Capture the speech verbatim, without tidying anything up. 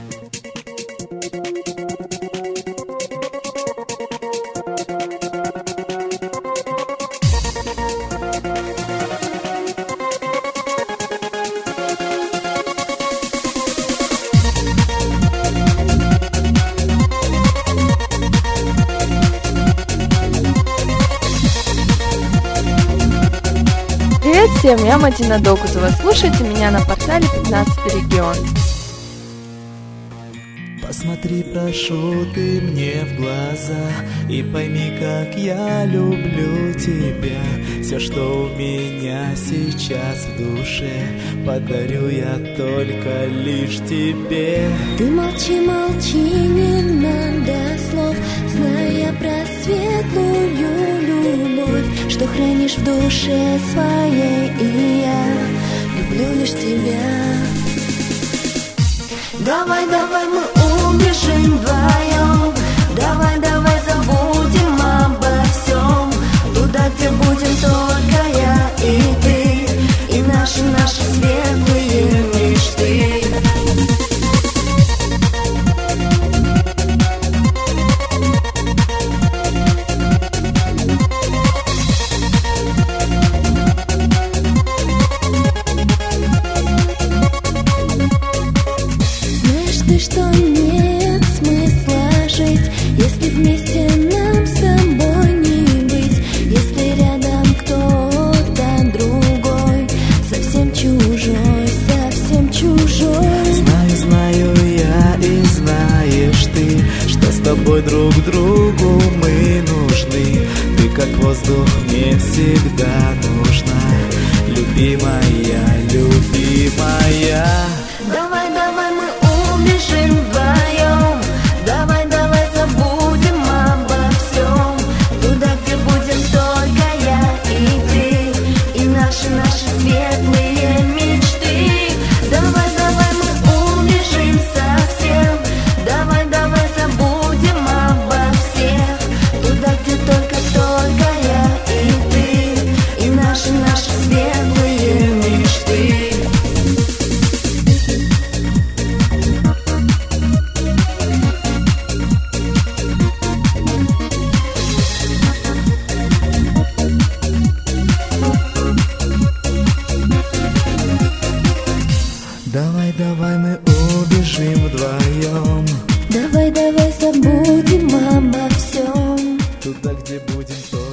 Привет всем, я Мадина Докузова. Слушайте меня на портале пятнадцатый регион. Посмотри, прошу, ты мне в глаза и пойми, как я люблю тебя. Все, что у меня сейчас в душе, подарю я только лишь тебе. Ты молчи, молчи, не надо слов, зная про светлую любовь, что хранишь в душе своей, и я люблю лишь тебя. Давай, давай мы убежим вдвоем, давай, давай забудем обо всем, туда, где будем только я и ты, и наши, наши светлые мечты. Ты что, нет смысла жить, если вместе нам с тобой не быть, если рядом кто-то другой, совсем чужой, совсем чужой. Знаю, знаю я и знаешь ты, что с тобой друг другу мы нужны. Ты как воздух мне всегда нужна, любимая, любимая. Давай, давай мы убежим вдвоем, давай, давай забудем обо всем, туда, где будем только я и ты, и наши, наши светлые мечты. Давай, давай мы убежим совсем, давай, давай забудем обо всех, туда, где только, только я и ты, и наши, наши светлые мечты. Давай, давай мы убежим вдвоем, Давай, давай забудем обо всем, туда, где будем только